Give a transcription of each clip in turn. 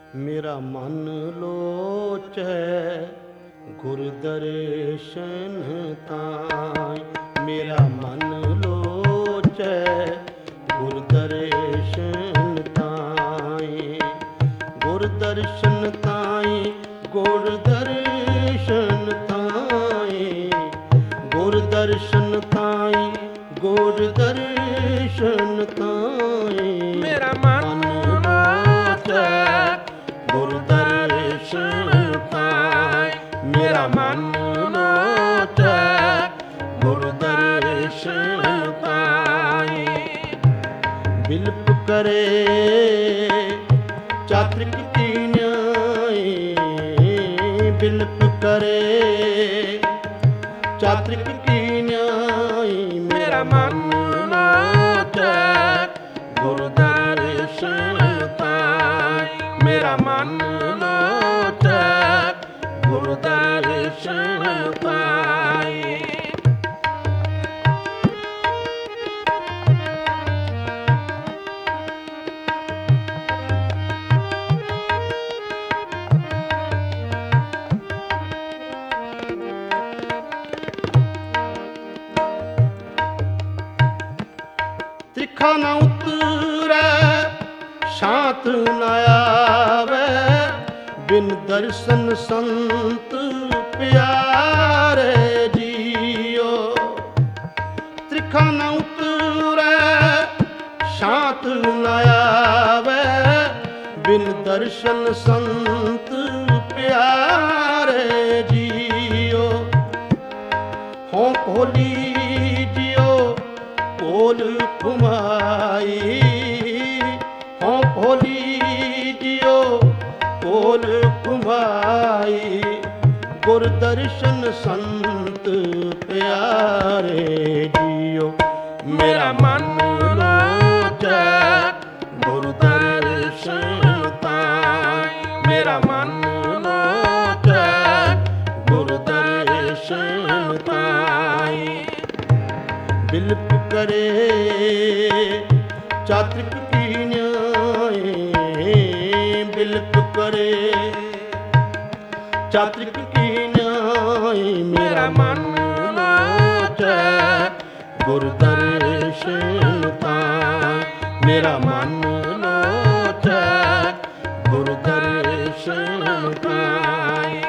ਮੇਰਾ ਮਨ ਲੋਚੈ ਗੁਰ ਦਰਸ਼ਨ ਤਾਈ। ਮੇਰਾ ਮਨ ਲੋਚੈ ਗੁਰ ਦਰਸ਼ਨ ਤਾਈ। ਗੁਰ ਦਰਸ਼ਨ ਤਾਈ, ਗੁਰ ਦਰਸ਼ਨ ਤਾਈ। ਗੁਰ ਦਰਸ਼ਨ ਤਾਈ, ਗੁਰ ਦਰਸ਼ਨ ਤਾਈ। ਮੇਰਾ ਮਨ ਲੋਚੈ ਗੁਰ ਦਰਸ਼ਨ ਤਾਈ। ਮੇਰਾ ਮਨ ਲੋਚੈ ਗੁਰ ਦਰਸ਼ਨ ਤਾਈ। ਬਿਲਪ ਕਰੇ ਚਾਤ੍ਰਿਕ ਕੀਨਿਆਈ। ਬਿਲਪ ਕਰੇ ਚਾਤ੍ਰਿਕ ਕੀਨਿਆਈ। ਮੇਰਾ ਮਨ ਲੋਚੈ ਗੁਰ ਦਰਸ਼ਨ ਤਾਈ। ਮੇਰਾ ਮਨ ਲੋਚੈ ਗੁਰ ਦਰਸ਼ਨ ਤਾਈ। ਤਿੱਖਾ ਨਾ ਉਤਰੈ ਸ਼ਾਂਤ ਨ ਆਵੈ। ਬਿਨ ਦਰਸ਼ਨ ਸੰਤ ਪਿਆਰੇ ਜੀਓ। ਤਿੱਖਾ ਨਾ ਉਤਰੈ ਸ਼ਾਂਤ ਨ ਆਵੈ। ਬਿਨ ਦਰਸ਼ਨ ਸੰਤ ਪਿਆਰੇ ਜੀਓ। ਹੋਂ ਭੋਲੀ ਜਿਉ ਭੋਲ ਘੁਮਾਈ। ਹੋਂ ਭੋਲੀ ਜਿਉ ਭੋਲ ਘੁਮਾਈ। ਗੁਰ ਦਰਸ਼ਨ ਸੰਤ ਪਿਆਰੇ ਜੀਓ। ਮੇਰਾ ਮਨ ਲੋਚੈ ਗੁਰ ਦਰਸ਼ਨ ਤਾਈ। ਮੇਰਾ ਮਨ ਲੋਚੈ ਗੁਰ ਦਰਸ਼ਨ ਤਾਈ। ਬਿਲਪ ਕਰੇ ਚਾਤ੍ਰਿਕ ਕੀਨਿਆਈ। ਬਿਲਪ ਕਰੇ ਚਾਤ੍ਰਿਕ ਕੀਨਿਆਈ। ਮੇਰਾ ਮਨ ਲੋਚੈ ਗੁਰ ਦਰਸ਼ਨ ਤਾਈ। ਮੇਰਾ ਮਨ ਲੋਚੈ ਗੁਰ ਦਰਸ਼ਨ ਤਾਈ।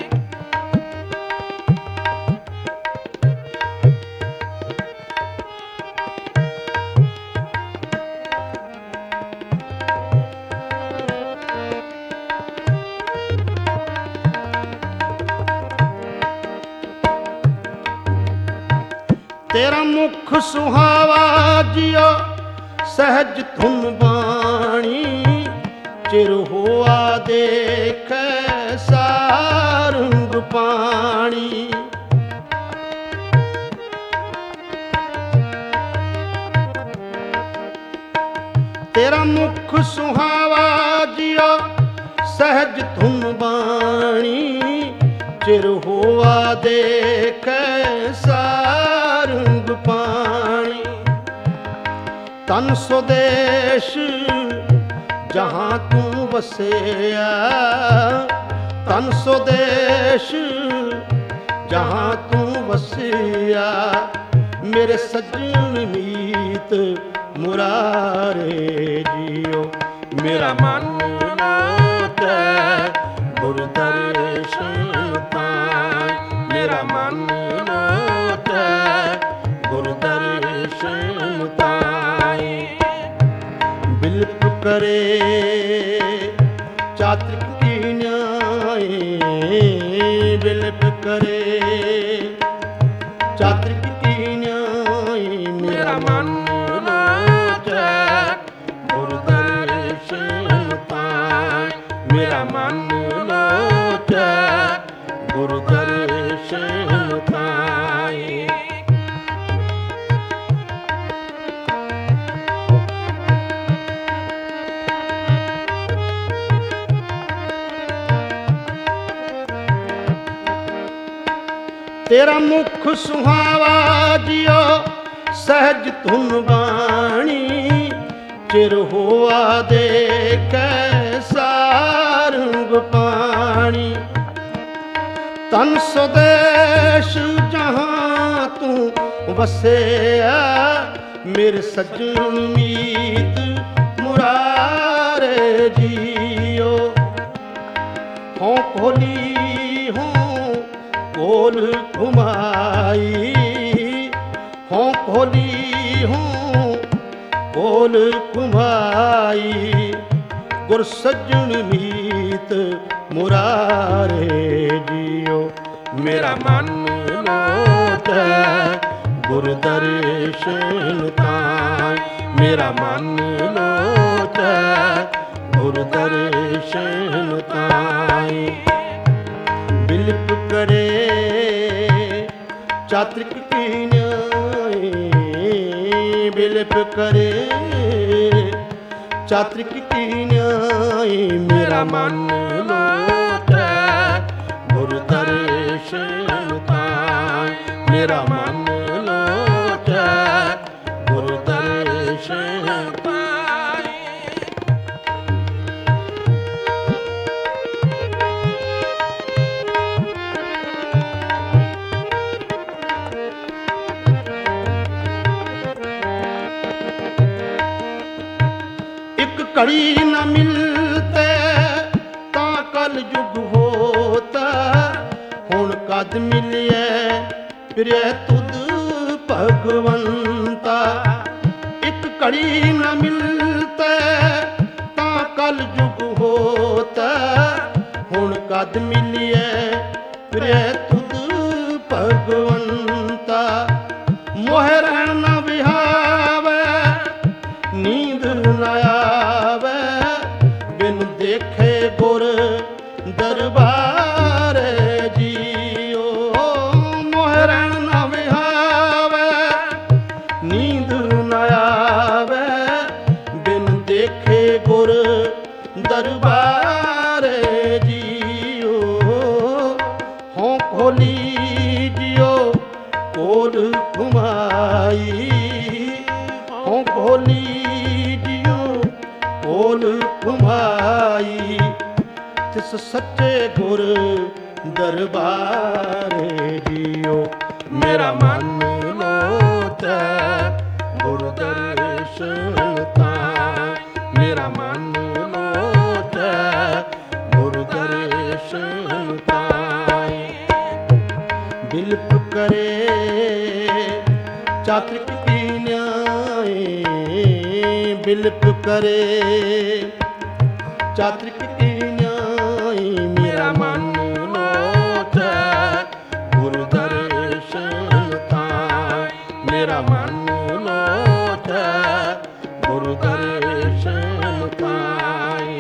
ਤੇਰਾ ਮੁਖ ਸੁਹਾਵਾ ਜਿਉ ਸਹਿਜ ਧੁਨ ਬਾਣੀ। ਚਿਰ ਹੋਆ ਦੇਖੈ ਸਾਰੰਗ ਪਾਣੀ। ਤੇਰਾ ਮੁਖ ਸੁਹਾਵਾ ਜਿਉ ਸਹਿਜ ਧੁਨ ਬਾਣੀ। ਚਿਰ ਹੋਆ ਦੇਖੈ ਸਾਰੰਗ ਪਾਣੀ। ਤਨ ਸੁਦੇਸ਼ ਜਹਾਂ ਤੂੰ ਵਸਿਆ। ਤਨ ਸੁਦੇਸ਼ ਜਹਾਂ ਤੂੰ ਵਸਿਆ। ਮੇਰੇ ਸੱਜਣ ਮੀਤ ਮੁਰਾਰੇ ਜੀਓ। ਮੇਰਾ ਮਨ ਲੋਚੈ ਗੁਰ ਦਰਸ਼ਨ ਤਾਈ। ਮੇਰਾ ਮਨ ਲੋਚੈ ਗੁਰ ਦਰਸ਼ਨ ਤਾਈ। ਬਿਲਪ ਕਰੇ ਚਾਤ੍ਰਿਕ ਕੀਨਿਆਈ। ਬਿਲਪ ਕਰੇ ਚਾਤ੍ਰਿਕ ਕੀਨਿਆਈ। ਮੇਰਾ ਮਨ ਲੋਚੈ ਗੁਰ ਦਰਸ਼ਨ ਤਾਈ। ਮੇਰਾ ਮਨ ਲੋਚੈ ਗੁਰ ਦਰਸ਼ਨ ਤਾਈ। ਤੇਰਾ ਮੁਖ ਸੁਹਾਵਾ ਜਿਉ ਸਹਿਜ ਧੁਨ ਬਾਣੀ। ਚਿਰ ਹੋਆ ਦੇਖੈ ਸਾਰੰਗ ਪ੍ਰਭ ਪਾਣੀ। ਤਨ ਸੁਦੇਸ਼ ਜਹਾਂ ਤੂੰ ਵਸਿਆ, ਮੇਰੇ ਸੱਜਣ ਮੀਤ ਮੁਰਾਰੇ ਜੀਓ। ਹੋਂ ਖੋਲੀ ਹੋਂ ਕੋਲ ਘੁਮਾਈ, ਹੋਂ ਖੋਲੀ ਹੋਂ ਕੋਲ ਘੁਮਾਈ। ਗੁਰ ਸੱਜਣ ਮੀਤ ਮੁਰਾਰੇ ਜੀਓ। ਮੇਰਾ ਮਨ ਲੋਚੈ ਗੁਰ ਦਰਸ਼ਨ ਤਾਈ, ਮੇਰਾ ਮਨ ਲੋਚੈ ਗੁਰ ਦਰਸ਼ਨ ਤਾਈ। ਬਿਲਪ ਕਰੇ ਚਾਤ੍ਰਿਕ ਕੀ ਨਿਆਏ, ਬਿਲਪ ਕਰੇ ਚਾਤ੍ਰਿਕ ਕੀ ਨਿਆਏ। ਮੇਰਾ ਮਨ ਲੋਚੈ ਗੁਰ ਦਰਸ਼ਨ ਤਾਈ, ਮੇਰਾ ਮਨ ਲੋਚੈ ਗੁਰ ਦਰਸ਼ਨ ਤਾਈ। ਇੱਕ ਘੜੀ ਨ ਮਿਲਤੇ ਤਾਂ ਕਲ ਯੁਗ ਹੋਤਾ। ਹੁਣ ਕਦ ਮਿਲਿਐ ਫਿਰੈ ਤੁਧ ਭਗਵੰਤਾ। ਇੱਕ ਘੜੀ ਨ ਮਿਲਤੇ ਤਾਂ ਕਲ ਯੁਗ ਹੋਤਾ। ਹੁਣ ਕਦ ਮਿਲਿਐ ਫਿਰੈ ਤੁਧ ਭਗਵੰਤਾ। ਮੋਹਿ ਰਹਿਣ ਨ ਵਿਹਾਵੈ, ਨੀਂਦ ਨ ਆਵੈ, ਬਿਨ ਦੇਖੇ ਗੁਰ ਦਰਬਾਰ ਜੀਓ। ਮੋਹਿ ਰਹਿਣ ਨ ਵਿਹਾਵੈ, ਨੀਂਦ ਨ ਆਵੈ, ਬਿਨ ਦੇਖੇ ਗੁਰ ਦਰਬਾਰ ਜੀਓ। ਹੋਂ ਖੋਲੀ ਜਿਉ ਕੋਲ ਘੁਮਾਈ, ਹੋਂ ਖੋਲੀ ਜਿਉ ਕੋਲ ਘੁਮਾਈ। ਤਿਸ ਸੱਚੇ ਗੁਰ ਦਰਬਾਰ ਜੀਓ। ਮੇਰਾ ਮਨ ਲੋਚੈ ਗੁਰ ਦਰਸ਼ਨ ਤਾਈ, ਮੇਰਾ ਮਨ ਲੋਚੈ ਗੁਰ ਦਰਸ਼ਨ ਤਾਈ। ਬਿਲਪ ਕਰੇ ਚਾਤ੍ਰਿਕ ਕੀ ਨਿਆਏ, ਬਿਲਪ ਕਰੇ ਚਾਤ੍ਰਿਕ ਕੀ ਨਿਆਏ। ਮੇਰਾ ਮਨ ਲੋਚੈ ਗੁਰ ਦਰਸ਼ਨ ਤਾਈ, ਮੇਰਾ ਮਨ ਲੋਚੈ ਗੁਰ ਦਰਸ਼ਨ ਤਾਈ।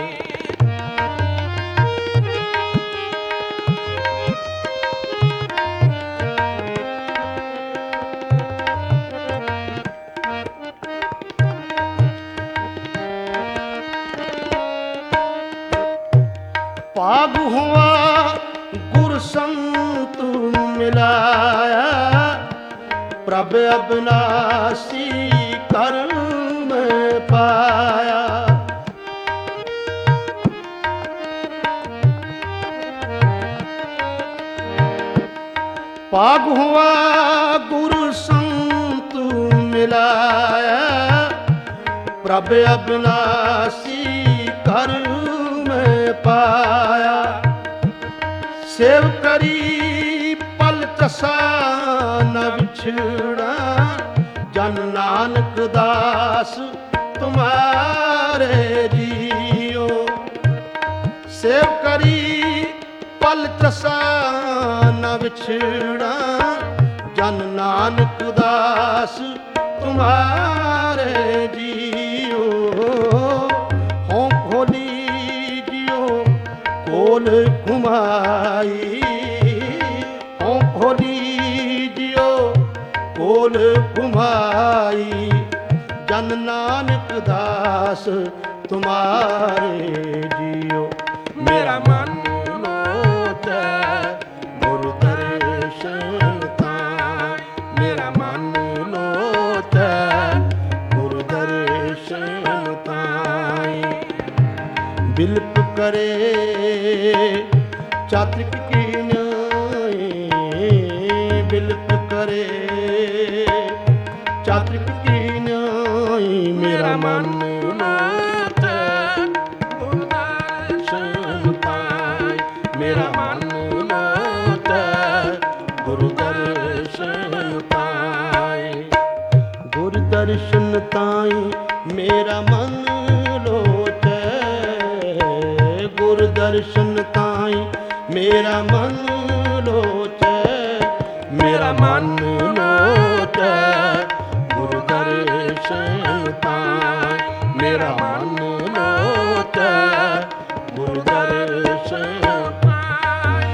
ਭਾਗ ਹੁਆ ਗੁਰ ਸੰਤ ਮਿਲਾਇਆ। ਪ੍ਰਭ ਅਬਨਾਸੀ ਕਰਮ ਪਾਇਆ। ਭਾਗ ਹੁਆ ਗੁਰ ਸੰਤ ਮਿਲਾਇਆ। ਪ੍ਰਭ ਅਬਨਾਸੀ ਕਰਮ ਪਾਇਆ। ਸੇਵ ਕਰੀ ਪਲ ਚਸਾ ਨ ਵਿਛੜਾ। ਜਨ ਨਾਨਕ ਦਾਸ ਤੁਮਾਰੇ ਜੀਓ। ਸੇਵ ਕਰੀ ਪਲ ਚਸਾ ਨ ਵਿਛੜਾ। ਜਨ ਨਾਨਕ ਦਾਸ ਤੁਮਾਰੇ ਜੀਓ। ਹੋਂ ਖੋਲੀ ਜਿਉ ਕੋਲ ਘੁਮਾਈ। ਹੋਂ ਖੋਲੀ ਜਿਉ ਕੋਲ ਘੁਮਾਈ। ਜਨ ਨਾਨਕ ਦਾਸ ਤੁਮਾਰੇ ਜੀਓ। ਮੇਰਾ ਮਨ ਲੋਚੈ ਗੁਰ ਦਰਸ਼ਨ ਤਾਈ, ਮੇਰਾ ਮਨ ਲੋਚੈ ਗੁਰ ਦਰਸ਼ਨ ਤਾਈ। ਬਿਲਪ करे चात्रिक की न्याय बिलप करे चात्रिक की न्याय मेरा मन लोचे गुरुदर्शन पाए मेरा मन लोचे गुरुदर्शन पाए गुरुदर्शन ताई मेरा मन लोचे गुरुदर्शन ताई मेरा मन लोचे मेरा मन लोचे गुरुदर्शन पाए मेरा मन लोचे गुरुदर्शन पाए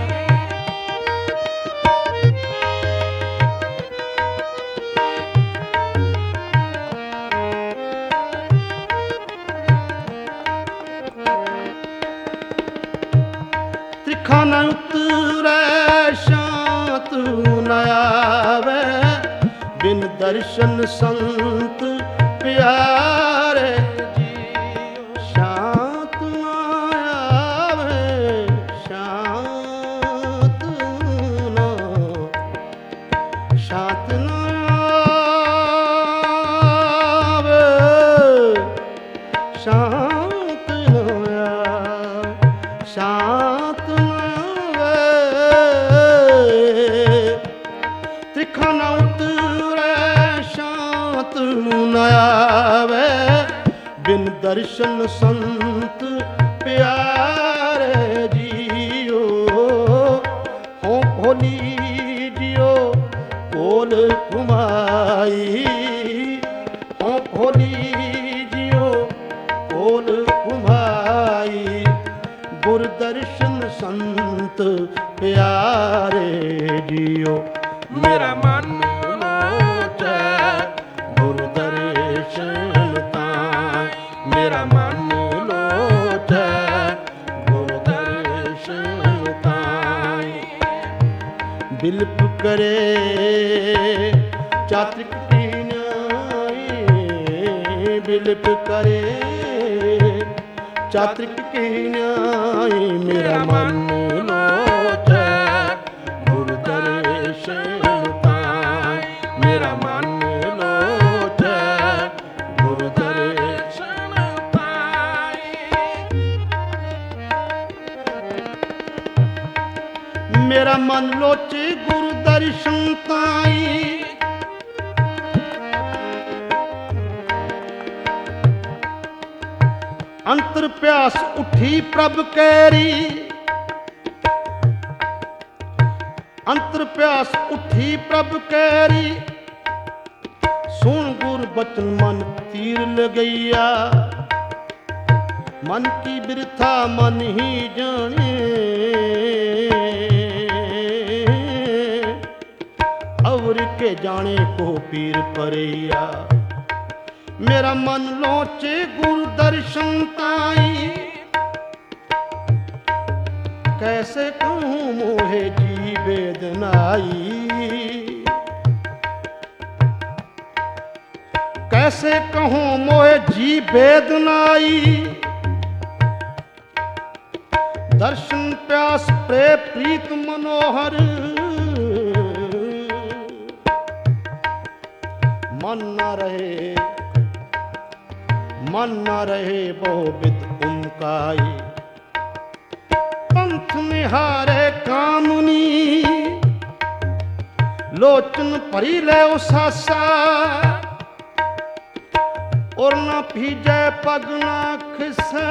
त्रिखाना उतरै शांत न आवे बिन दर्शन संत प्यारे शांत न आवे शांत न आवे शांत न शांत त्रिखाना उतरै शांत न आवे बिन दर्शन संत प्यारे जियो हो भोली जियो कोल घुमाई हो भोली जियो कोल घुमाई गुरदर्शन संत प्यारे जियो मेरा मन लोचे गुरुदर्शन ताई मेरा मन लोचे गुरुदर्शन ताई बिलप करे चात्रिक की न्याय बिलप करे चात्रिक की न्याय मेरा मन लोचे गुरुदर्शन पाए मेरा मन लोचे गुरुदर्शन पाए मेरा मन लोचे गुरुदर्शन ताई अंतर प्यास उठी प्रभ कैरी अंतर प्यास उठी प्रभ कैरी सुन गुर बचन मन तीर लगैया मन की बिरथा मन ही जाने और के जाने को पीर परैया मेरा मन लोचे गुरु दर्शन ताई कैसे कहूँ मोहे जी वेदनाई कैसे कहूँ मोहे जी वेदनाई दर्शन प्यास प्रेम प्रीत मनोहर मन न रहे बहु विद उमकाई पंथ निहारे कामुनी लोचन भरी ले उसासा और न भीजे पग न खिसे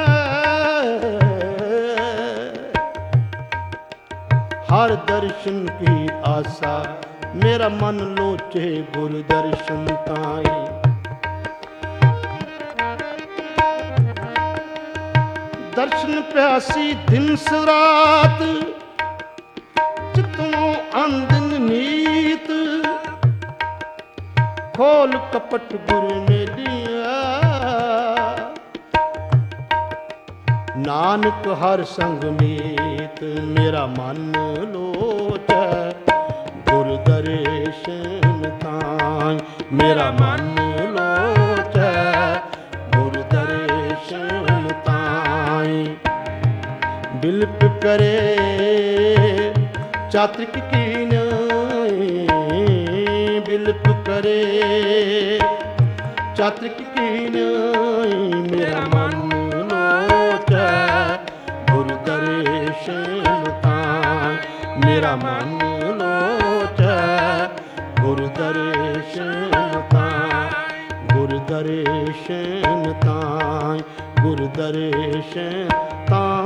हर दर्शन की आशा मेरा मन लोचे गुरु दर्शन ताई दर्शन प्यासी दिन रात चितों अंदिन नीत खोल कपट गुरु मेलिया नानक हर संग मीत मेरा मन लोचे गुरु दर्शन ताई मेरा मन लोचे गुरु दर्शन ताई चात्रिक कीन बिलप करे, चात्रिक कीन मेरा मन लोचै गुरु दर्शन ताय, मेरा मन लोचै गुरु दर्शन ताय, गुरु दर्शन ताय, गुरु दर्शन ताय।